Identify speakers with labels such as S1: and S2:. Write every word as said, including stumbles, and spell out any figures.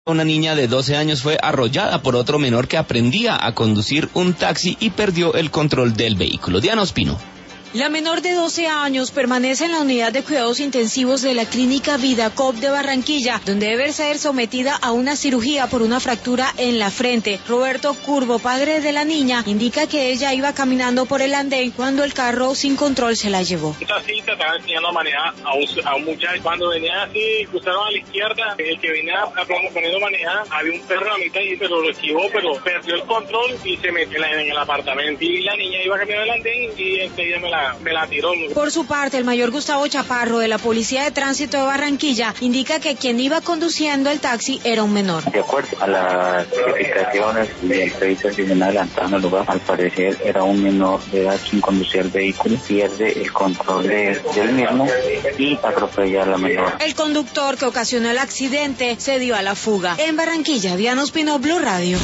S1: Una niña de doce años fue arrollada por otro menor que aprendía a conducir un taxi y perdió el control del vehículo. Diana Ospino.
S2: La menor de doce años permanece en la unidad de cuidados intensivos de la clínica Vidacop de Barranquilla, donde debe ser sometida a una cirugía por una fractura en la frente. Roberto Curvo, padre de la niña, indica que ella iba caminando por el andén cuando el carro sin control se la llevó.
S3: Esta cita estaba enseñando a manejar a un, a un muchacho. Cuando venía así, cruzaron a la izquierda, el que venía poniendo a manejar, había un perro a la mitad y pero lo esquivó, pero perdió el control y se metió en, la, en el apartamento. Y la niña iba caminando el andén y enseguida me la Me la tiró.
S2: Por su parte, el mayor Gustavo Chaparro de la Policía de Tránsito de Barranquilla indica que quien iba conduciendo el taxi era un menor.
S4: De acuerdo a las verificaciones y el perito que viene adelantado en el lugar, al parecer era un menor de edad quien conducía el vehículo, pierde el control de, del mismo y atropella a la menor.
S2: El conductor que ocasionó el accidente se dio a la fuga. En Barranquilla, Diana Ospino, Blue Radio.